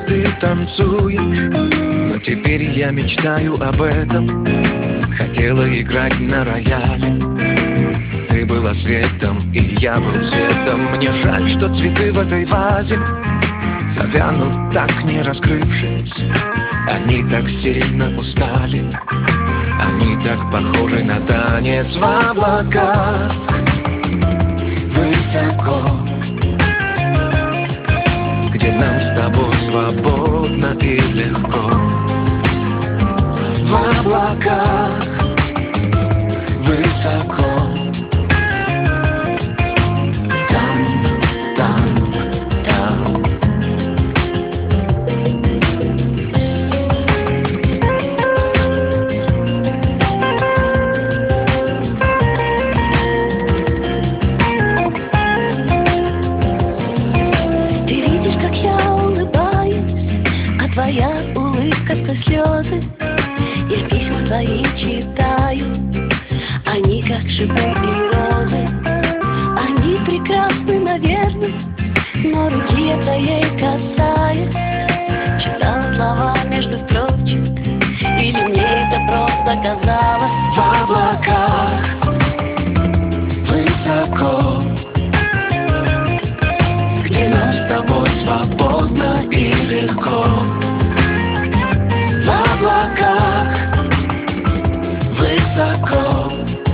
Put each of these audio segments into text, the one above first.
звезды танцуют, но теперь я мечтаю об этом. Хотела играть на рояле, ты была светом, и я был светом. Мне жаль, что цветы в этой вазе завянут, так не раскрывшись. Они так сильно устали, они так похожи на танец в облаках. Высоко, где нам с тобой свободно и легко. В облаках, высоко. Твоя улыбка сквозь слезы, я письма твои читаю. Они как шипы и розы, они прекрасны, наверное, но руки я твоей касаясь, читала слова между строчек, или мне это просто казалось. В облаках, высоко, где нам с тобой свободно и легко. В облаках, высоко.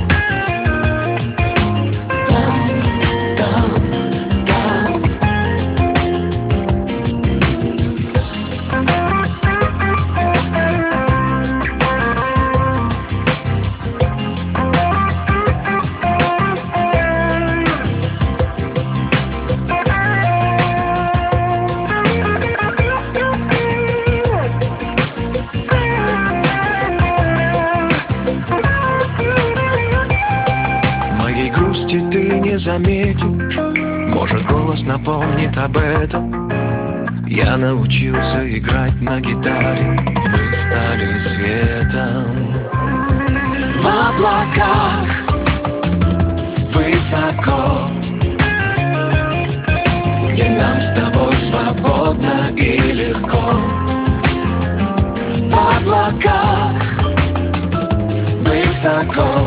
Ты не заметишь, может, голос напомнит об этом. Я научился играть на гитаре, мы стали светом. В облаках, высоко, где нам с тобой свободно и легко. В облаках, высоко.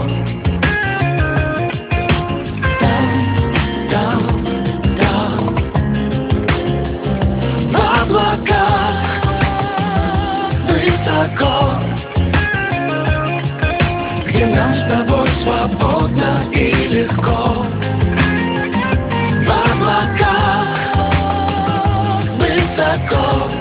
Высоко, где нам с тобой свободно и легко. В облаках, высоко.